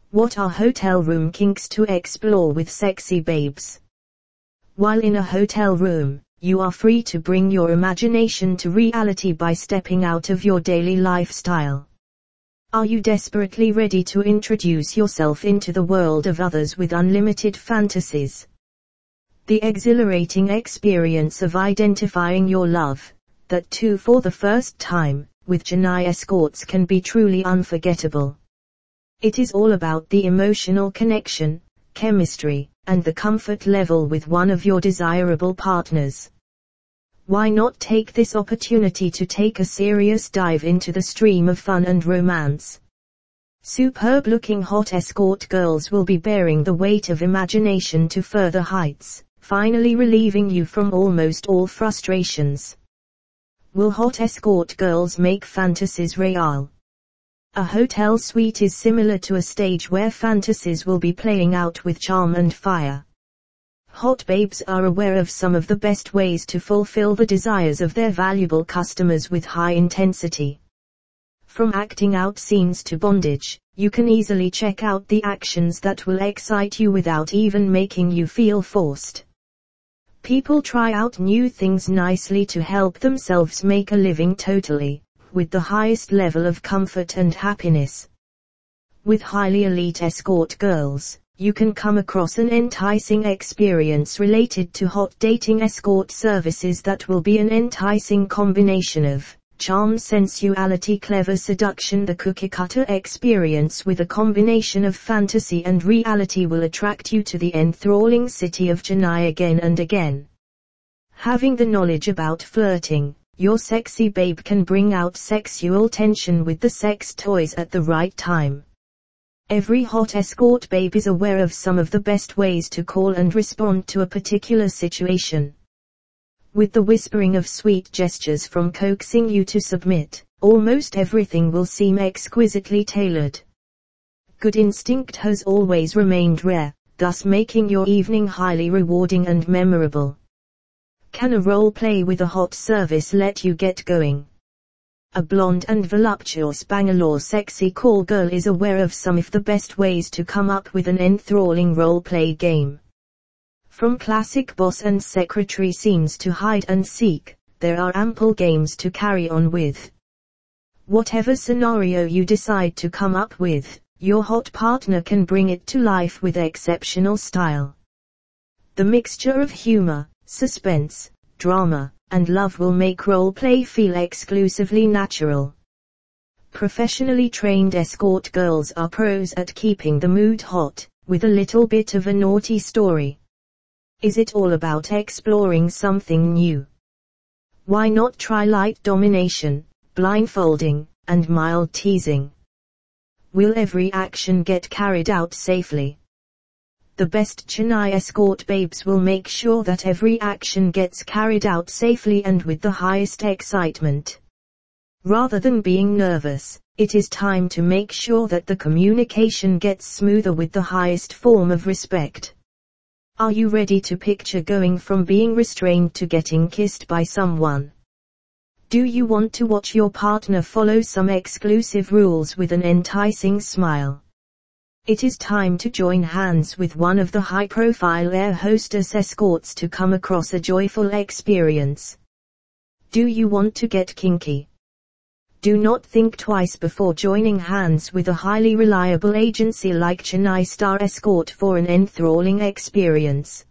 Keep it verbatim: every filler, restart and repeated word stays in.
What are hotel room kinks to explore with sexy babes? While in a hotel room, you are free to bring your imagination to reality by stepping out of your daily lifestyle. Are you desperately ready to introduce yourself into the world of others with unlimited fantasies? The exhilarating experience of identifying your love, that too for the first time, with Chennai Escorts can be truly unforgettable. It is all about the emotional connection, chemistry, and the comfort level with one of your desirable partners. Why not take this opportunity to take a serious dive into the stream of fun and romance? Superb-looking hot escort girls will be bearing the weight of imagination to further heights, finally relieving you from almost all frustrations. Will hot escort girls make fantasies real? A hotel suite is similar to a stage where fantasies will be playing out with charm and fire. Hot babes are aware of some of the best ways to fulfill the desires of their valuable customers with high intensity. From acting out scenes to bondage, you can easily check out the actions that will excite you without even making you feel forced. People try out new things nicely to help themselves make a living totally, with the highest level of comfort and happiness. With highly elite escort girls, you can come across an enticing experience related to hot dating escort services that will be an enticing combination of charm, sensuality, clever seduction. The cookie-cutter experience with a combination of fantasy and reality will attract you to the enthralling city of Chennai again and again. Having the knowledge about flirting, your sexy babe can bring out sexual tension with the sex toys at the right time. Every hot escort babe is aware of some of the best ways to call and respond to a particular situation. With the whispering of sweet gestures from coaxing you to submit, almost everything will seem exquisitely tailored. Good instinct has always remained rare, thus making your evening highly rewarding and memorable. Can a role play with a hot service let you get going? A blonde and voluptuous Bangalore sexy call girl is aware of some of the best ways to come up with an enthralling role-play game. From classic boss and secretary scenes to hide and seek, there are ample games to carry on with. Whatever scenario you decide to come up with, your hot partner can bring it to life with exceptional style. The mixture of humor, suspense, drama, and love will make role-play feel exclusively natural. Professionally trained escort girls are pros at keeping the mood hot, with a little bit of a naughty story. Is it all about exploring something new? Why not try light domination, blindfolding, and mild teasing? Will every action get carried out safely? The best Chennai escort babes will make sure that every action gets carried out safely and with the highest excitement. Rather than being nervous, it is time to make sure that the communication gets smoother with the highest form of respect. Are you ready to picture going from being restrained to getting kissed by someone? Do you want to watch your partner follow some exclusive rules with an enticing smile? It is time to join hands with one of the high-profile air hostess escorts to come across a joyful experience. Do you want to get kinky? Do not think twice before joining hands with a highly reliable agency like Chennai Star Escort for an enthralling experience.